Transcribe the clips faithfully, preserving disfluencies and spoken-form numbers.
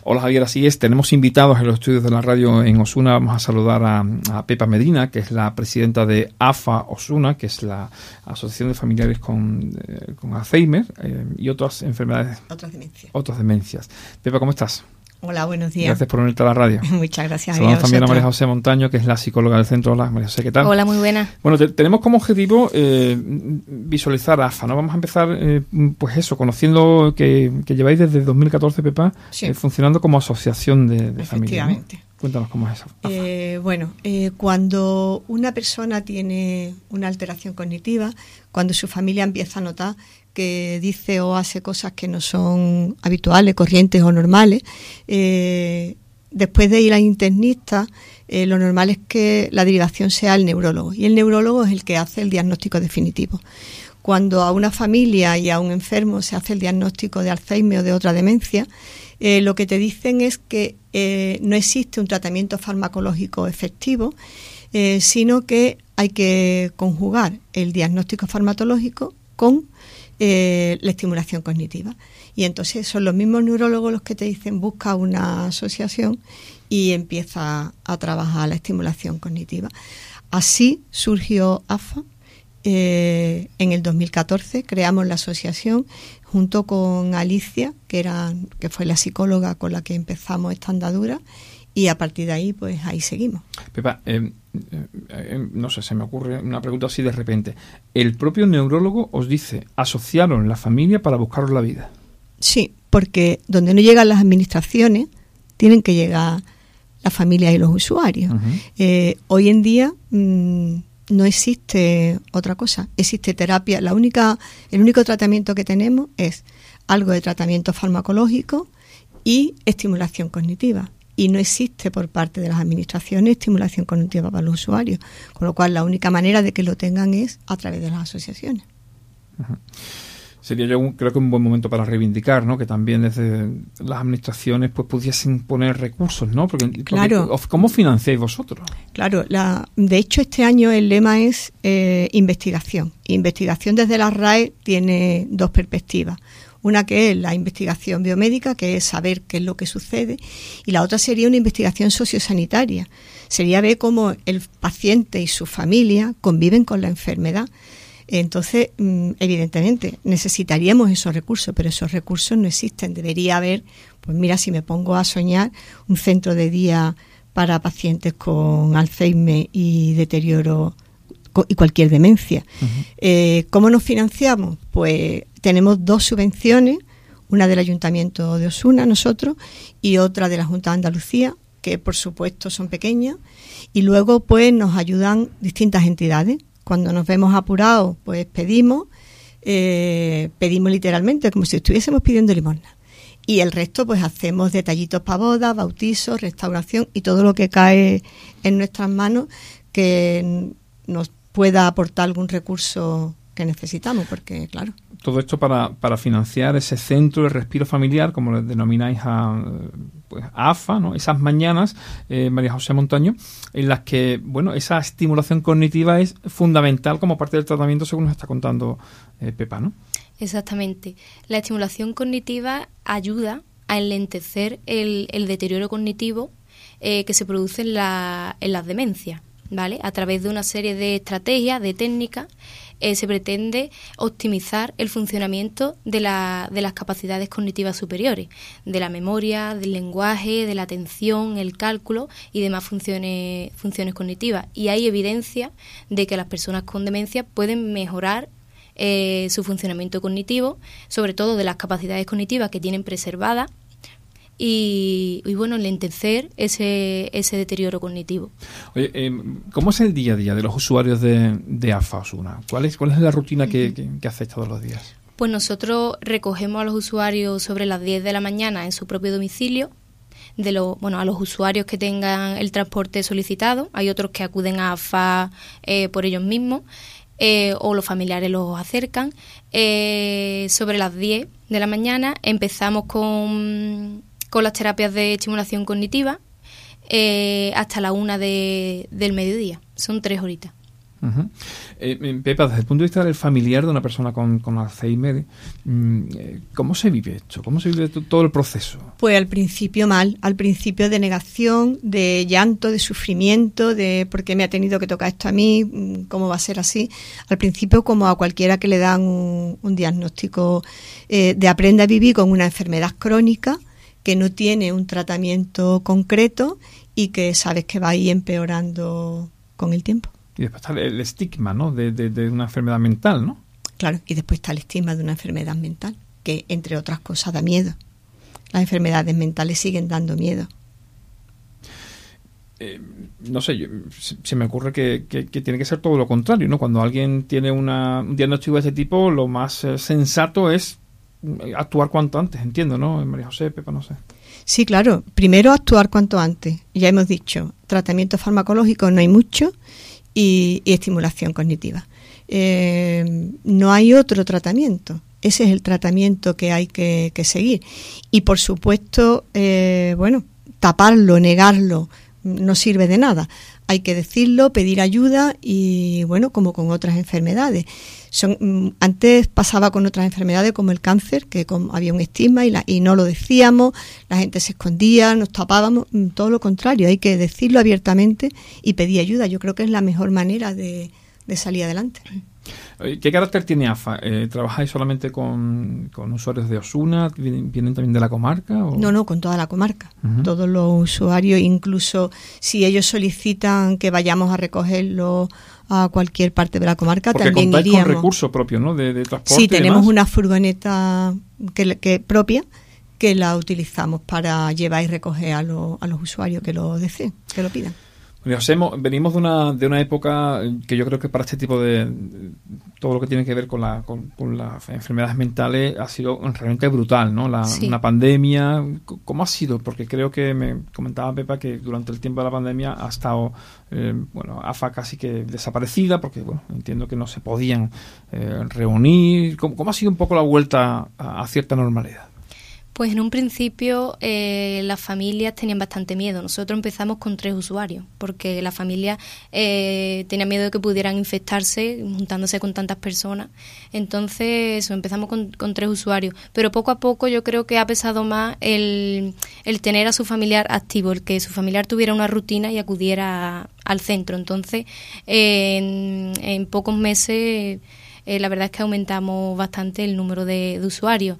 Hola Javier, así es, tenemos invitados en los estudios de la radio en Osuna. Vamos a saludar a, a Pepa Medina, que es la presidenta de A F A Osuna, que es la Asociación de Familiares con, eh, con Alzheimer eh, y otras enfermedades. Otras demencias. Otras demencias. Pepa, ¿cómo estás? Hola, buenos días. Gracias por unirte a la radio. Muchas gracias. Saludamos también a María José Montaño, que es la psicóloga del centro. Hola, María José, ¿qué tal? Hola, muy buena. Bueno, te, tenemos como objetivo eh, visualizar A F A, ¿no? Vamos a empezar, eh, pues eso, conociendo que, que lleváis desde dos mil catorce, Pepa, sí. eh, funcionando como asociación de, de familia, ¿no? Efectivamente. Cuéntanos cómo es eso. Eh, bueno, eh, cuando una persona tiene una alteración cognitiva, cuando su familia empieza a notar que dice o hace cosas que no son habituales, corrientes o normales, eh, después de ir al internista, eh, lo normal es que la derivación sea al neurólogo, y el neurólogo es el que hace el diagnóstico definitivo. Cuando a una familia y a un enfermo se hace el diagnóstico de Alzheimer o de otra demencia, eh, lo que te dicen es que eh, no existe un tratamiento farmacológico efectivo, eh, sino que hay que conjugar el diagnóstico farmacológico con Eh, la estimulación cognitiva. Y entonces son los mismos neurólogos los que te dicen busca una asociación y empieza a trabajar la estimulación cognitiva. Así surgió A F A. Eh, en el dos mil catorce creamos la asociación junto con Alicia, que, era, que fue la psicóloga con la que empezamos esta andadura, y a partir de ahí, pues ahí seguimos. Pepa, eh, eh, no sé, se me ocurre una pregunta así de repente. ¿El propio neurólogo os dice, asociaron la familia para buscaros la vida? Sí, porque donde no llegan las administraciones, tienen que llegar la familia y los usuarios. Uh-huh. Eh, hoy en día mmm, no existe otra cosa, existe terapia. La única, el único tratamiento que tenemos es algo de tratamiento farmacológico y estimulación cognitiva. Y no existe por parte de las administraciones estimulación cognitiva para los usuarios, con lo cual la única manera de que lo tengan es a través de las asociaciones. Uh-huh. Sería yo un, creo que un buen momento para reivindicar, ¿no? Que también desde las administraciones pues pudiesen poner recursos, ¿no? Porque, claro. Porque, ¿cómo financiáis vosotros? Claro, la, de hecho este año el lema es eh, investigación. Investigación desde la R A E tiene dos perspectivas. Una que es la investigación biomédica, que es saber qué es lo que sucede, y la otra sería una investigación sociosanitaria. Sería ver cómo el paciente y su familia conviven con la enfermedad. Entonces, evidentemente, necesitaríamos esos recursos, pero esos recursos no existen. Debería haber, pues mira, si me pongo a soñar, un centro de día para pacientes con Alzheimer y deterioro y cualquier demencia. Uh-huh. Eh, ¿Cómo nos financiamos? Pues tenemos dos subvenciones, una del Ayuntamiento de Osuna, nosotros, y otra de la Junta de Andalucía, que por supuesto son pequeñas, y luego pues nos ayudan distintas entidades. Cuando nos vemos apurados, pues pedimos, eh, pedimos literalmente, como si estuviésemos pidiendo limosna. Y el resto pues hacemos detallitos para bodas, bautizos, restauración y todo lo que cae en nuestras manos que nos pueda aportar algún recurso que necesitamos, porque claro. Todo esto para, para financiar ese centro de respiro familiar, como le denomináis a, pues, a A F A, ¿no? Esas mañanas, eh, María José Montaño, en las que, bueno, esa estimulación cognitiva es fundamental como parte del tratamiento, según nos está contando eh, Pepa, ¿no? Exactamente. La estimulación cognitiva ayuda a enlentecer el, el deterioro cognitivo eh, que se produce en, la, en las demencias, ¿vale? A través de una serie de estrategias, de técnicas, eh, se pretende optimizar el funcionamiento de, la, de las capacidades cognitivas superiores, de la memoria, del lenguaje, de la atención, el cálculo y demás funciones, funciones cognitivas. Y hay evidencia de que las personas con demencia pueden mejorar eh, su funcionamiento cognitivo, sobre todo de las capacidades cognitivas que tienen preservadas, Y, y bueno, enlentecer ese, ese deterioro cognitivo. Oye, eh, ¿cómo es el día a día de los usuarios de, de A F A Osuna? ¿Cuál es, cuál es la rutina que, que, que hacéis todos los días? Pues nosotros recogemos a los usuarios sobre las diez de la mañana en su propio domicilio, de lo, bueno, a los usuarios que tengan el transporte solicitado. Hay otros que acuden a A F A eh, por ellos mismos, eh, o los familiares los acercan. Eh, sobre las diez de la mañana empezamos con... con las terapias de estimulación cognitiva eh, hasta la una de, del mediodía. Son tres horitas. Uh-huh. Eh, Pepa, desde el punto de vista del familiar de una persona con, con Alzheimer, ¿cómo se vive esto? ¿Cómo se vive todo el proceso? Pues al principio mal, al principio de negación, de llanto, de sufrimiento, de por qué me ha tenido que tocar esto a mí, cómo va a ser así. Al principio, como a cualquiera que le dan un, un diagnóstico eh, de aprende a vivir con una enfermedad crónica que no tiene un tratamiento concreto y que sabes que va a ir empeorando con el tiempo. Y después está el estigma, ¿no? De, de, de una enfermedad mental, ¿no? Claro, y después está el estigma de una enfermedad mental, que entre otras cosas da miedo. Las enfermedades mentales siguen dando miedo. Eh, no sé, yo, se, se me ocurre que, que, que tiene que ser todo lo contrario, ¿no? Cuando alguien tiene una, un diagnóstico de ese tipo, lo más eh, sensato es actuar cuanto antes, entiendo, ¿no? María José, Pepa, no sé. Sí, claro. Primero actuar cuanto antes. Ya hemos dicho, tratamiento farmacológico no hay mucho. Y, y estimulación cognitiva. Eh, no hay otro tratamiento. Ese es el tratamiento que hay que, que seguir. Y por supuesto, eh, bueno, taparlo, negarlo, no sirve de nada. Hay que decirlo, pedir ayuda y, bueno, como con otras enfermedades. Son, antes pasaba con otras enfermedades como el cáncer, que con, había un estigma y, la, y no lo decíamos, la gente se escondía, nos tapábamos, todo lo contrario, hay que decirlo abiertamente y pedir ayuda. Yo creo que es la mejor manera de, de salir adelante. ¿Qué carácter tiene A F A? Eh, ¿Trabajáis solamente con, con usuarios de Osuna? ¿Vienen, vienen también de la comarca? ¿O? No, no, con toda la comarca. Uh-huh. Todos los usuarios, incluso si ellos solicitan que vayamos a recogerlo a cualquier parte de la comarca, porque también contáis iríamos. Con recursos propios, ¿no? De, de transporte. Sí, tenemos una furgoneta que, que propia que la utilizamos para llevar y recoger a, lo, a los usuarios que lo deseen, que lo pidan. José, venimos de una de una época que yo creo que para este tipo de todo lo que tiene que ver con, la, con, con las enfermedades mentales ha sido realmente brutal, ¿no? La, sí. Una pandemia, ¿cómo ha sido? Porque creo que me comentaba Pepa que durante el tiempo de la pandemia ha estado, eh, bueno, A F A casi que desaparecida porque, bueno, entiendo que no se podían eh, reunir. ¿Cómo, ¿Cómo ha sido un poco la vuelta a, a cierta normalidad? Pues en un principio eh, las familias tenían bastante miedo. Nosotros empezamos con tres usuarios porque la familia eh, tenía miedo de que pudieran infectarse juntándose con tantas personas. Entonces eso, empezamos con, con tres usuarios. Pero poco a poco yo creo que ha pesado más el, el tener a su familiar activo, el que su familiar tuviera una rutina y acudiera a, al centro. Entonces eh, en, en pocos meses... Eh, la verdad es que aumentamos bastante el número de, de usuarios.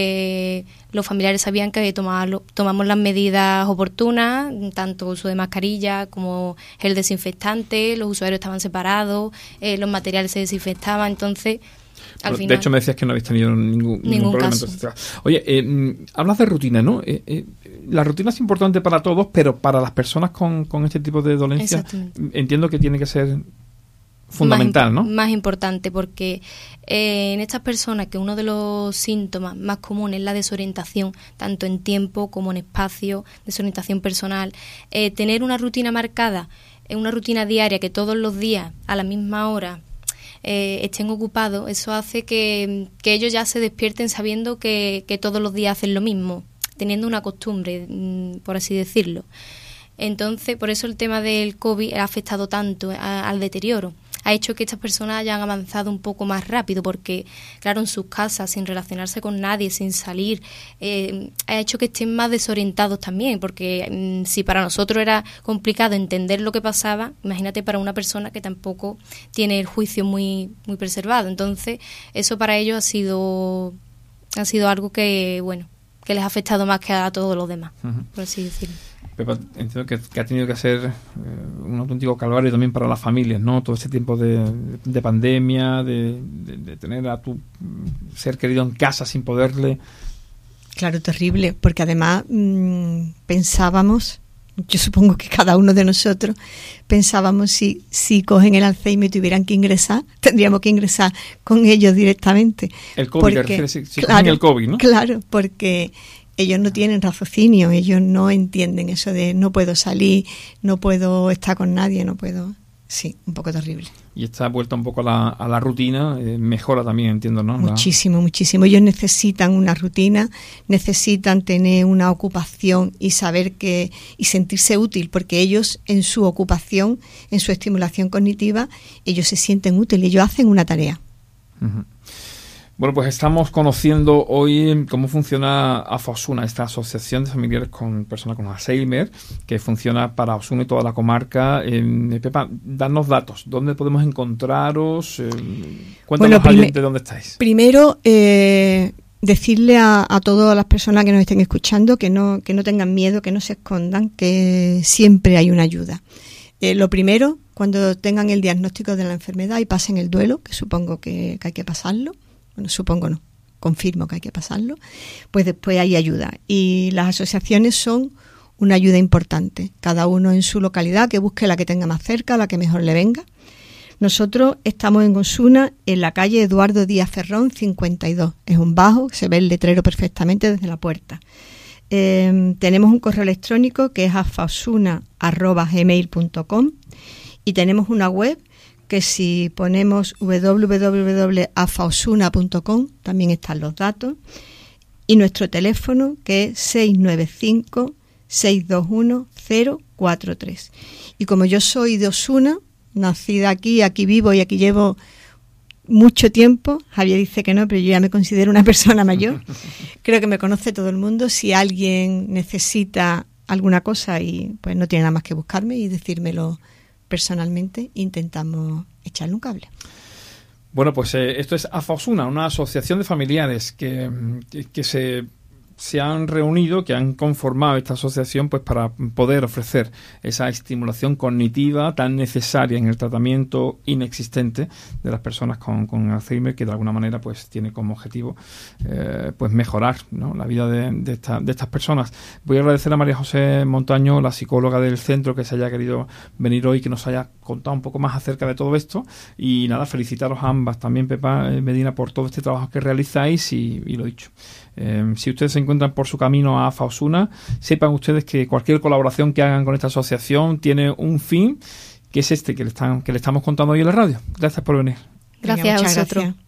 Eh, los familiares sabían que tomarlo, tomamos las medidas oportunas, tanto uso de mascarilla como gel desinfectante, los usuarios estaban separados, eh, los materiales se desinfectaban, entonces... Al de final, hecho, me decías que no habéis tenido ningún, ningún, ningún problema. caso. Entonces, oye, eh, hablas de rutina, ¿no? Eh, eh, la rutina es importante para todos, pero para las personas con, con este tipo de dolencias entiendo que tiene que ser... fundamental, más, ¿no? Más importante porque eh, en estas personas que uno de los síntomas más comunes es la desorientación, tanto en tiempo como en espacio, desorientación personal, eh, tener una rutina marcada, eh, una rutina diaria que todos los días a la misma hora eh, estén ocupados, eso hace que, que ellos ya se despierten sabiendo que, que todos los días hacen lo mismo, teniendo una costumbre, por así decirlo. Entonces, por eso el tema del COVID ha afectado tanto a, al deterioro. Ha hecho que estas personas hayan avanzado un poco más rápido porque, claro, en sus casas, sin relacionarse con nadie, sin salir, eh, ha hecho que estén más desorientados también, porque mmm, si para nosotros era complicado entender lo que pasaba, imagínate para una persona que tampoco tiene el juicio muy, muy preservado. Entonces, eso para ellos ha sido, ha sido algo que, bueno, que les ha afectado más que a todos los demás, uh-huh. por así decirlo. Pepa, entiendo que, que ha tenido que ser eh, un auténtico calvario también para las familias, ¿no? Todo este tiempo de, de pandemia, de, de, de tener a tu ser querido en casa sin poderle... Claro, terrible, porque además mmm, pensábamos, yo supongo que cada uno de nosotros pensábamos si, si cogen el Alzheimer y tuvieran que ingresar, tendríamos que ingresar con ellos directamente. El COVID, porque, si, si claro, cogen el COVID, ¿no? Claro, porque... ellos no tienen raciocinio, ellos no entienden eso de no puedo salir, no puedo estar con nadie, no puedo... Sí, un poco terrible. Y esta vuelta un poco a la, a la rutina eh, mejora también, entiendo, ¿no? Muchísimo, la... muchísimo. Ellos necesitan una rutina, necesitan tener una ocupación y saber que y sentirse útil, porque ellos en su ocupación, en su estimulación cognitiva, ellos se sienten útiles, ellos hacen una tarea. Uh-huh. Bueno, pues estamos conociendo hoy cómo funciona AFA Osuna, esta asociación de familiares con personas con Alzheimer, que funciona para Osuna y toda la comarca. Eh, Pepa, danos datos. ¿Dónde podemos encontraros? Eh, cuéntanos, bueno, prime- de dónde estáis. Primero, eh, decirle a, a todas las personas que nos estén escuchando que no, que no tengan miedo, que no se escondan, que siempre hay una ayuda. Eh, lo primero, cuando tengan el diagnóstico de la enfermedad y pasen el duelo, que supongo que, que hay que pasarlo, bueno, supongo no, confirmo que hay que pasarlo, pues después hay ayuda. Y las asociaciones son una ayuda importante, cada uno en su localidad, que busque la que tenga más cerca, la que mejor le venga. Nosotros estamos en Osuna, en la calle Eduardo Díaz Ferrón, cincuenta y dos. Es un bajo, se ve el letrero perfectamente desde la puerta. Eh, tenemos un correo electrónico que es afaosuna arroba gmail punto com y tenemos una web que si ponemos doble u doble u doble u punto afaosuna punto com también están los datos, y nuestro teléfono que es seis nueve cinco, seis dos uno, cero cuatro tres. Y como yo soy de Osuna, nacida aquí, aquí vivo y aquí llevo mucho tiempo, Javier dice que no, pero yo ya me considero una persona mayor, creo que me conoce todo el mundo. Si alguien necesita alguna cosa, y pues no tiene nada más que buscarme y decírmelo personalmente, intentamos echarle un cable. Bueno, pues eh, esto es AFA Osuna, una asociación de familiares que, que, que se, se han reunido, que han conformado esta asociación pues para poder ofrecer esa estimulación cognitiva tan necesaria en el tratamiento inexistente de las personas con, con Alzheimer, que de alguna manera pues tiene como objetivo eh, pues mejorar, ¿no?, la vida de, de, esta, de estas personas. Voy a agradecer a María José Montaño, la psicóloga del centro, que se haya querido venir hoy, que nos haya contado un poco más acerca de todo esto, y nada, felicitaros a ambas, también Pepa Medina, por todo este trabajo que realizáis, y, y lo dicho, eh, si ustedes se encuentran por su camino a AFA Osuna, sepan ustedes que cualquier colaboración que hagan con esta asociación tiene un fin, que es este que le, están, que le estamos contando hoy en la radio. Gracias por venir. Gracias a vosotros. Gracias.